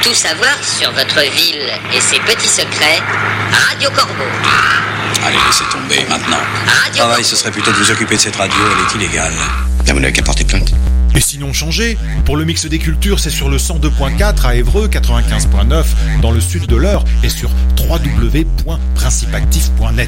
Tout savoir sur votre ville et ses petits secrets, Radio Corbeau. Allez, laissez tomber maintenant. Radio Travail, Corbeau. ce serait plutôt de vous occuper de cette radio, elle est illégale. Là, vous n'avez qu'à porter plainte. Et sinon changez. Pour le mix des cultures, c'est sur le 102.4 à Évreux, 95.9 dans le sud de l'Eure et sur www.principactif.net.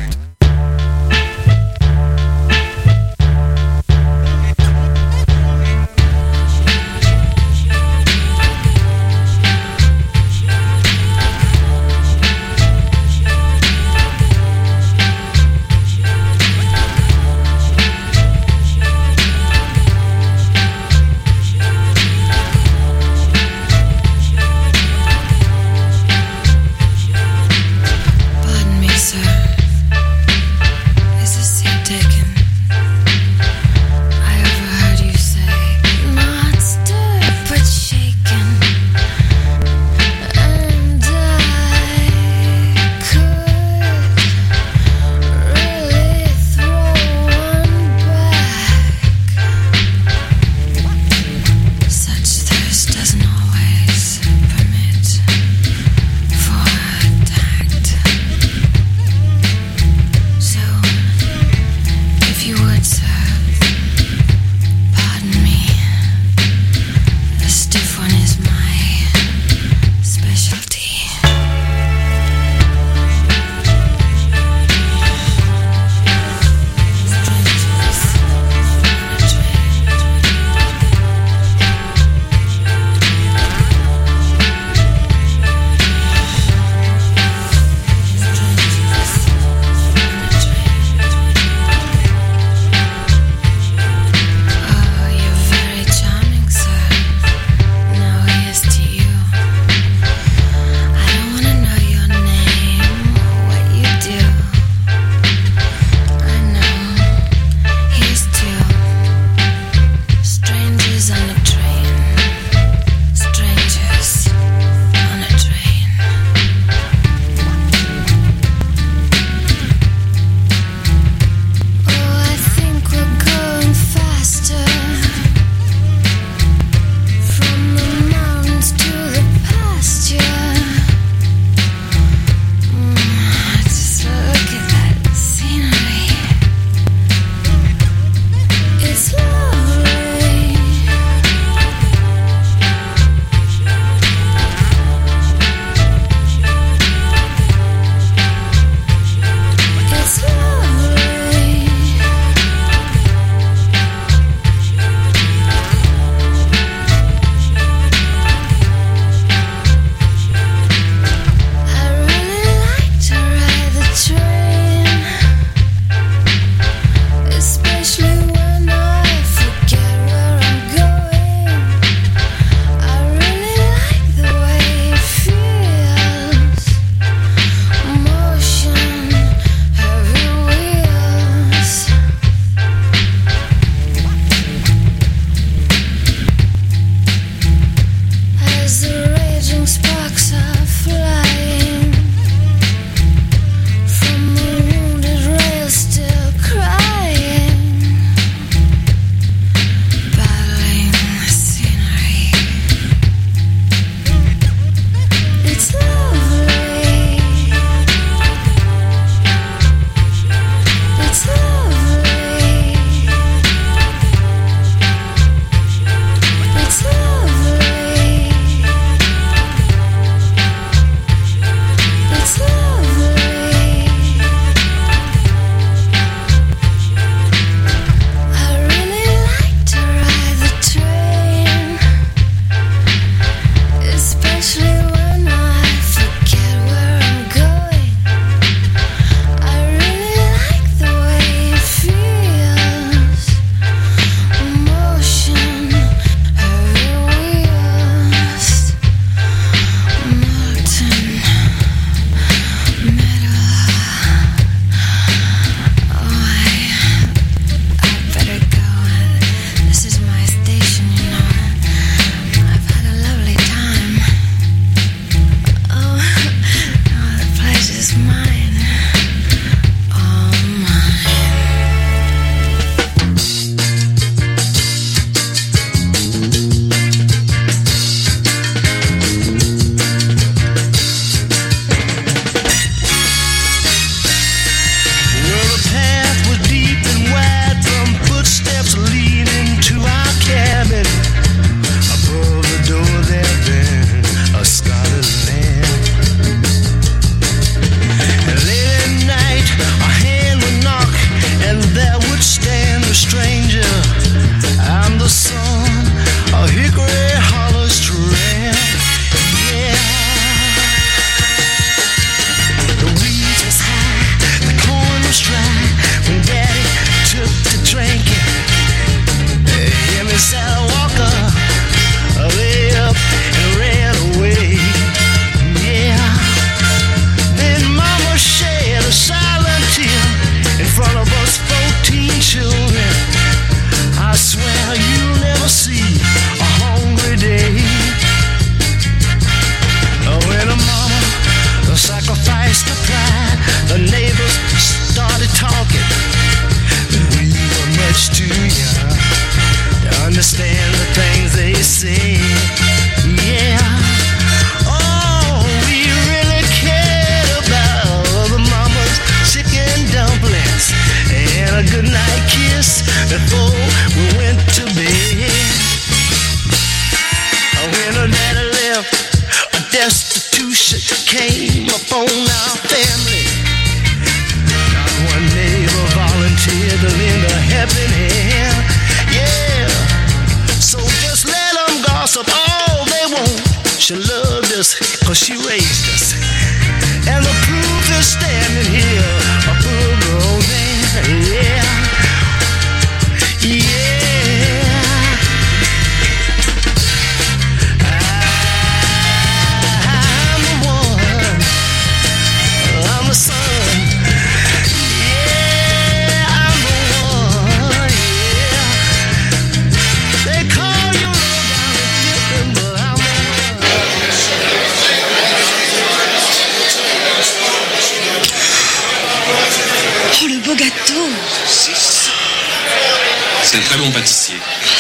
Pardon me, sir. came upon our family. Not one neighbor volunteered to lend a helping hand. Yeah, so just let them gossip all they want. She loved us 'cause she raised us. And the proof is standing here above her own man. Yeah, yeah. I'm the one. I'm the son. Yeah, I'm the one. Yeah. They call you low down and different, but I'm the one. Oh, le beau gâteau! C'est un très bon pâtissier.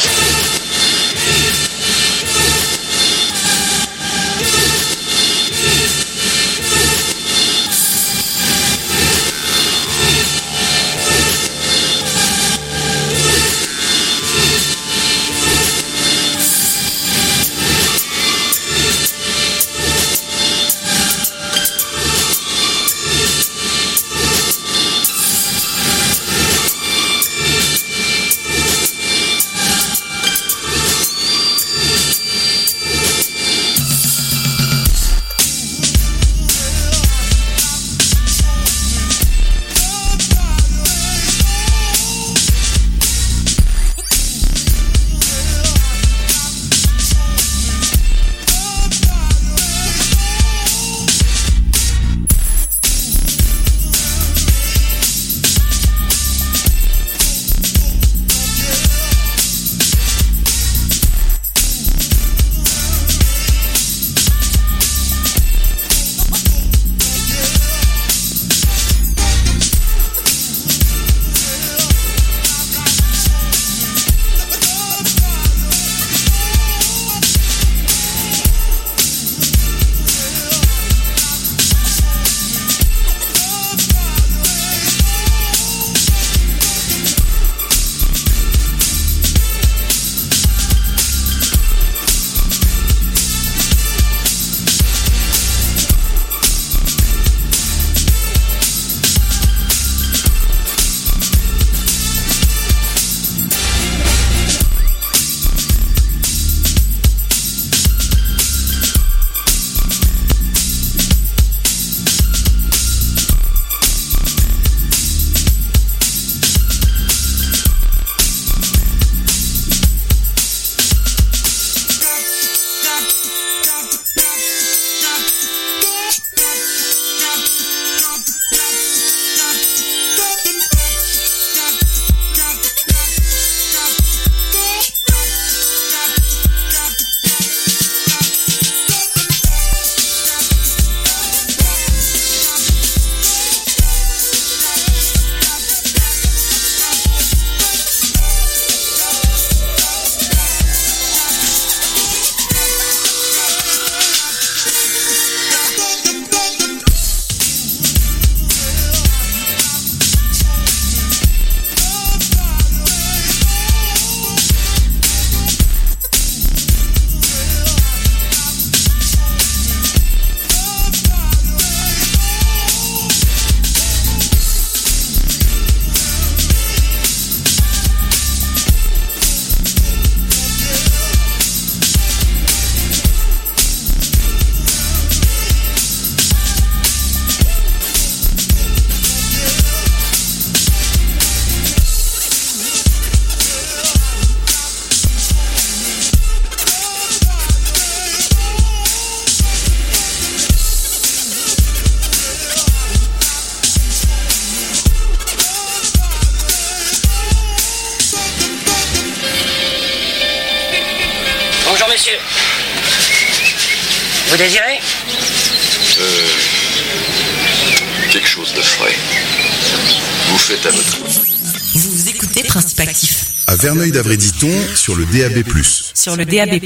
monsieur. Vous désirez Quelque chose de frais. Vous faites à votre... Vous écoutez Principe Actif. À Verneuil-d'Avray-Diton, sur le DAB+. Sur le DAB+.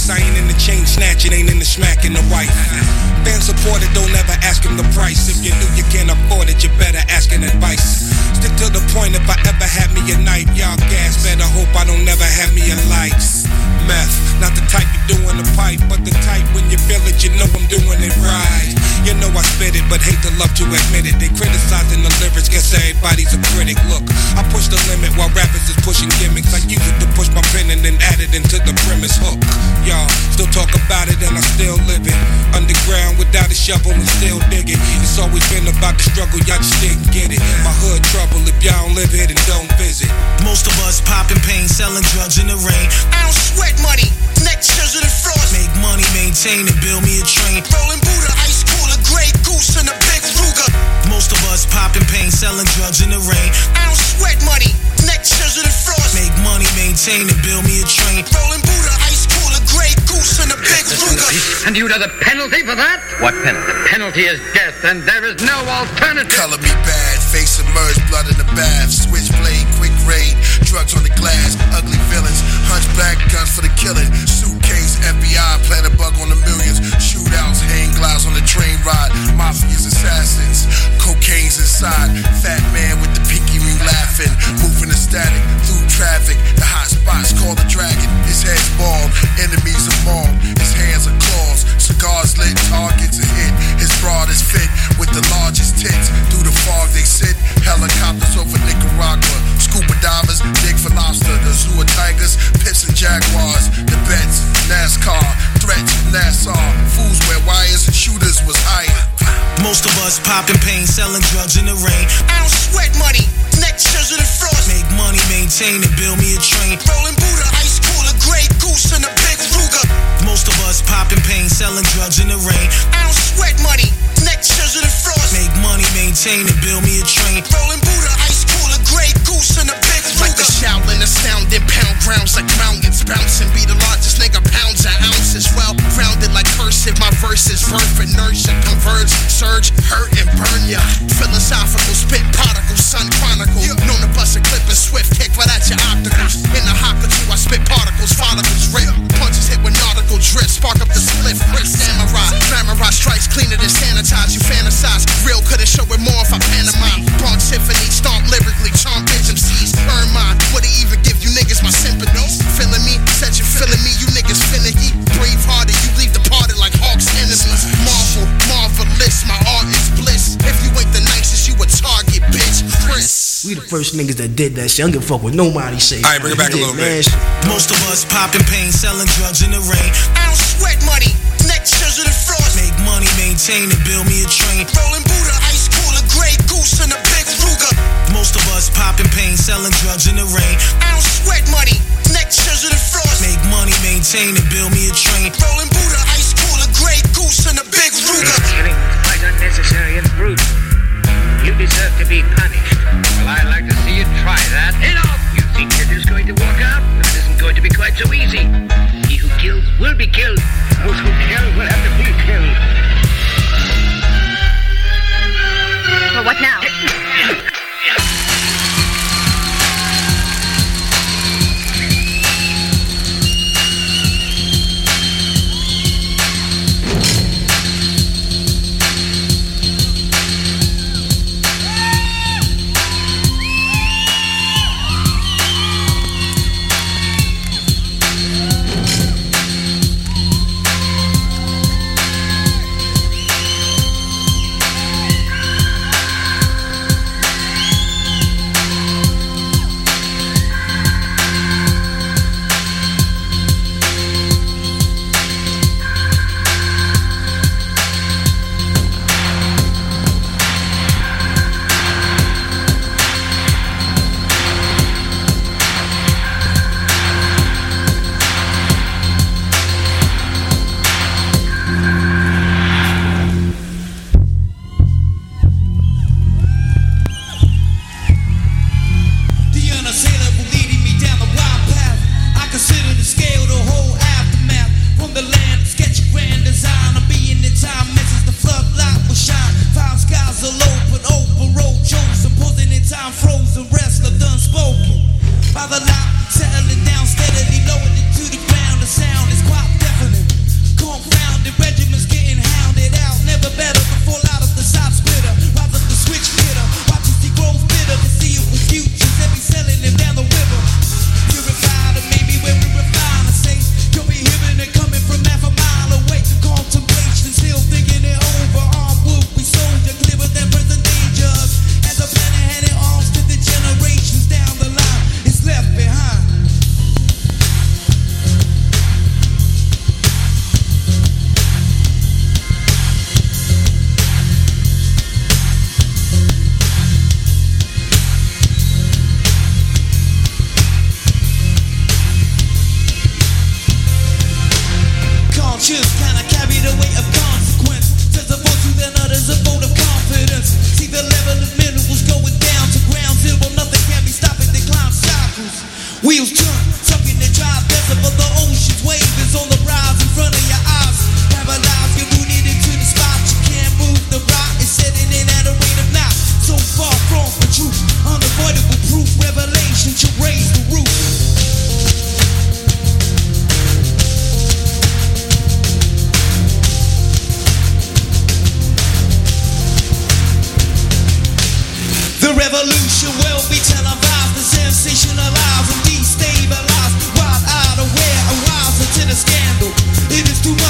nice. I ain't in the chain snatching, ain't in the smacking the wife. Fan supported, don't ever ask him the price. If you knew you can't afford it, you better ask an advice. Stick to the point, if I ever had me a night, y'all gas, better hope I don't never have me a light. Meth, not the type you do in the pipe, but the type when you feel it, you know I'm doing it right. You know I spit it, but hate to love to admit it. They criticizing the lyrics, guess everybody's a critic. Look, I push the limit while rappers is pushing gimmicks. I use it to push my pen and then add it into the premise hook. Y'all still talk about it and I still live it. Underground without a shovel and still dig it. It's always been about the struggle, y'all just didn't get it. My hood trouble, if y'all don't live here then don't visit. Most of us popping pain, selling drugs in the rain. I don't sweat money, neck scissors and frost. Make money, maintain and build me a train. Rolling Buddha, ice cooler, Grey Goose and a big Ruger. Most of us popping pain, selling drugs in the rain. I don't sweat money, neck scissors and frost. Make money, maintain and build me a train. Rolling Buddha, ice cooler, Grey Goose and a big Ruger. And you know the penalty for that? What penalty? The penalty is death, and there is no alternative. Color me bad, face submerged, blood in the bath. Switchblade, quick raid, drugs on the glass. Ugly villains, hunchback, guns for the killing. Suitcase, FBI, plant a bug on the millions. Shootouts, hang glides on the train ride. Mafia's assassins, cocaine's inside. Fat man with the pinky ring laughing. Moving the static through traffic. The hot spots call the dragon. His head's bald, enemies are mauled. His hands are claws, cigars lit, targets are hit. His broad is fit with the largest tits. Through the fog they sit. Helicopters over Nicaragua. Scuba divers dig for lobster. The zoo of tigers, pips and jaguars. The bets, NASCAR, threats, Nassau. Fools wear wires, shooters was hired. Most of us popping pain, selling drugs in the rain. I don't sweat money, neck scissors and frost. Make money, maintain and build me a train. Rolling Buddha, ice cooler, Grey Goose and a big Ruger. Most of us popping pain, selling drugs in the rain. I don't sweat money, neck scissors and frost. Make money, maintain and build me a train. Rolling Buddha, ice cooler, Grey Goose and a big Ruger. Like the Shaolin astounding, pound grounds like mountains bouncing. Be the largest nigga, pounds and ounces. Well rounded like cursive, my verses birth and nurture, converge, surge, hurt and burn ya. Philosophical spit particles, sun chronicle. Known to bust a clip and swift kick right at your opticals. In the hopper too, I spit particles, follicles rip. Punches hit with nautical drip, spark up the split, grip, samurai. Glamour strikes cleaner than sanitize. You fantasize, real couldn't show it more if I pantomime. Bronx Symphony, stomp lyrically, charm bitch MCs. Earn mine, would it even give you niggas my sympathies? Feeling me, said you feeling me, you niggas finicky. Brave hearted, you leave departed like Hawk's enemies. Marvel, marvelous, my art is bliss. If you ain't the nicest, you a target, bitch. Chris. We the first niggas that did that shit. I don't give a fuck what nobody say. Alright, bring it back a little bit. Most of us popping pain, selling drugs in the rain. I don't sweat money, neck scissors and frost. Make money, maintain and build me a train. Rolling Buddha, ice cooler, Grey Goose and a big Ruger. Most of us popping pain, selling drugs in the rain. I don't sweat money, neck scissors and frost. Make money, maintain and build me a train. Rolling Buddha, ice cooler, Grey Goose and a big Ruger. Killing is quite unnecessary and brutal. You deserve to be punished. Well, I'd like to see you try that. Enough! You think it is going to work out? It isn't going to be quite so easy. He who kills will be killed. Those who kill will have to be killed. Well, what now? By the light, settling down steadily, lowered it to the ground. The sound is quite deaf.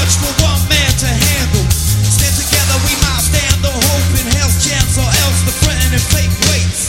much for one man to handle. Stand together, we might stand the hope in health jams, or else the threatening fake weights.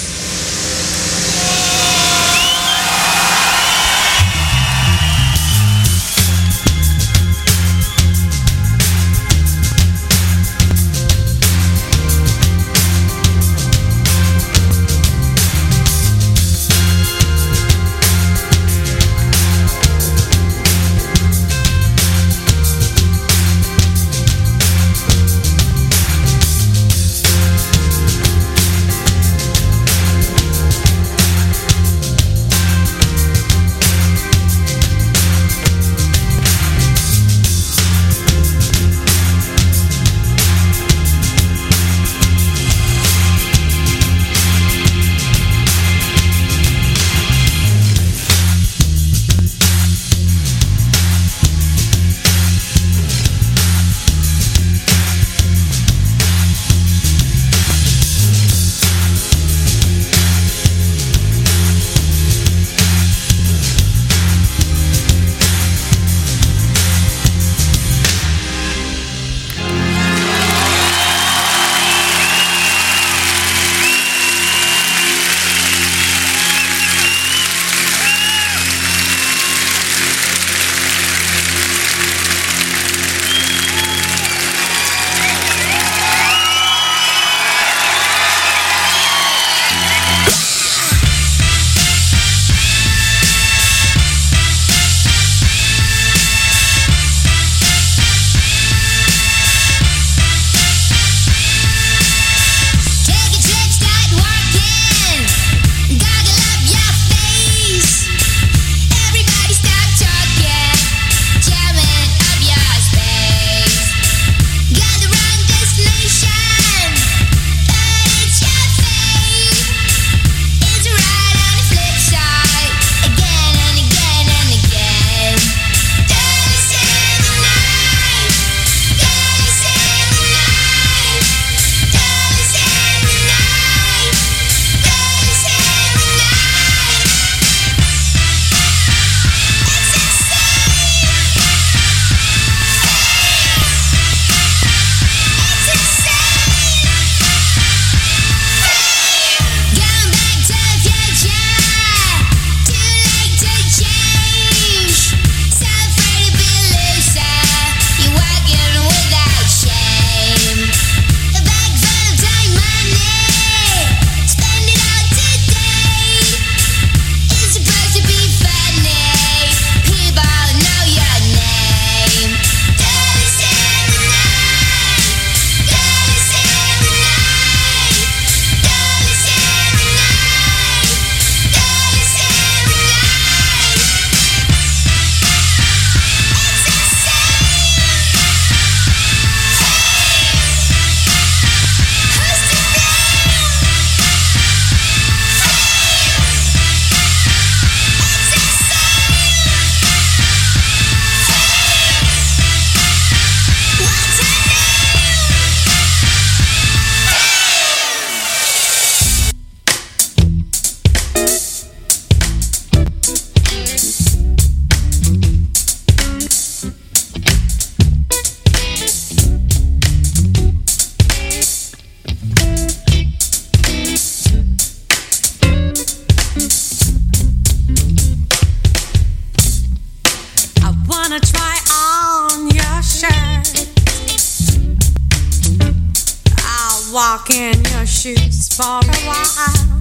walk in your shoes for a while.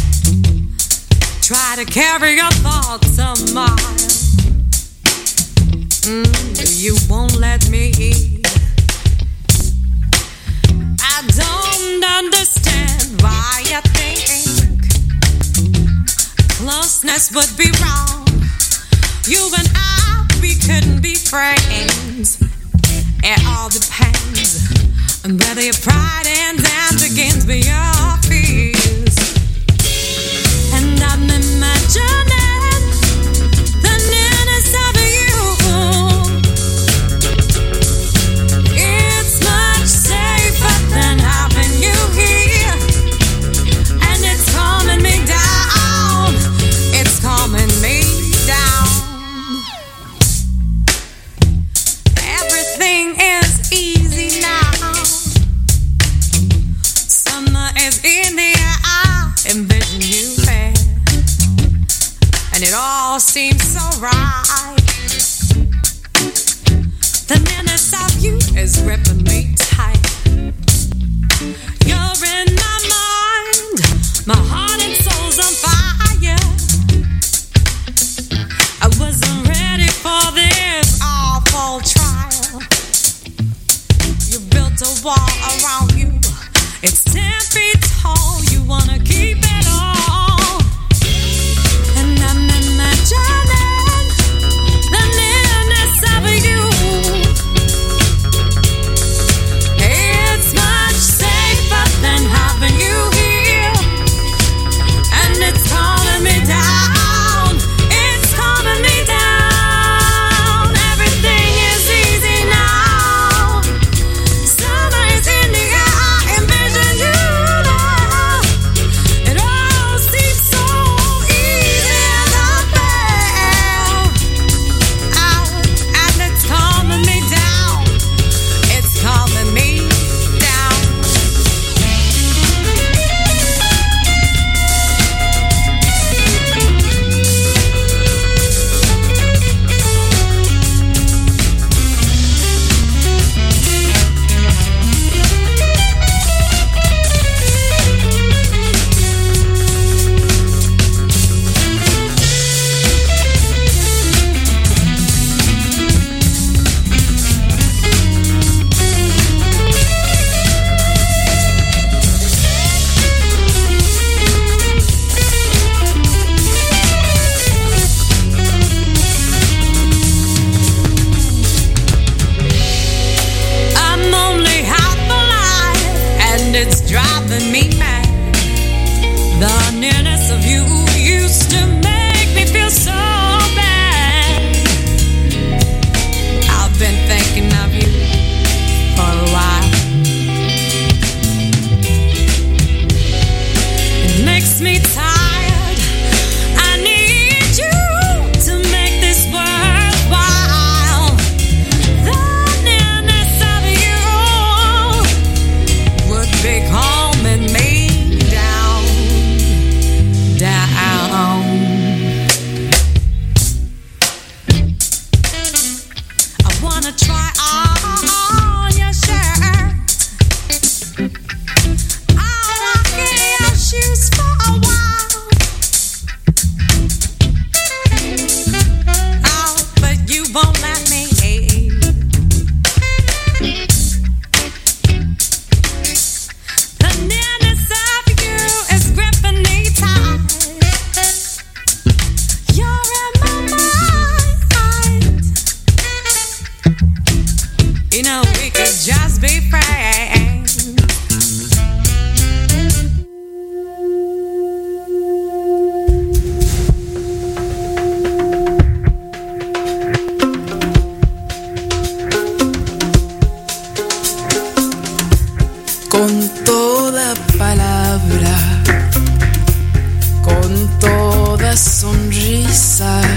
Try to carry your thoughts a mile. You won't let me eat. I don't understand why you think closeness would be wrong. You and I, we couldn't be friends. It all depends on whether your pride ends and begins with your fears. And I'm imagining the nearness of you. It's much safer than having you here. And it's calming me down. It's calming me down. Everything all seems so right. The nearness of you is gripping me tight. You're in my mind, my heart and soul's on fire. I wasn't ready for this awful trial. You built a wall around you, it's 10 feet tall. You wanna keep it all, and I'm imagining the nearness of you. It's much safer than having you here, and it's calling me down. It's calling me down. Everything is easy now. Summer is in the air. I envision you now. It all seems so easy and unfair. And it's calming me down. It's calming me down. I'm only half alive, and it's driving me mad. The nearness of you used to make me feel so bad. I've been thinking of you for a while. It makes me tired. I need you to make this worthwhile. The nearness of you would be calming me down, down. I wanna try on your shirt. I'll rock in your shoes for a while. Oh, but you won't let me. The nearness of you is gripping me tight. You're in my mind. You know we could just be friends. Con toda palabra, con toda sonrisa,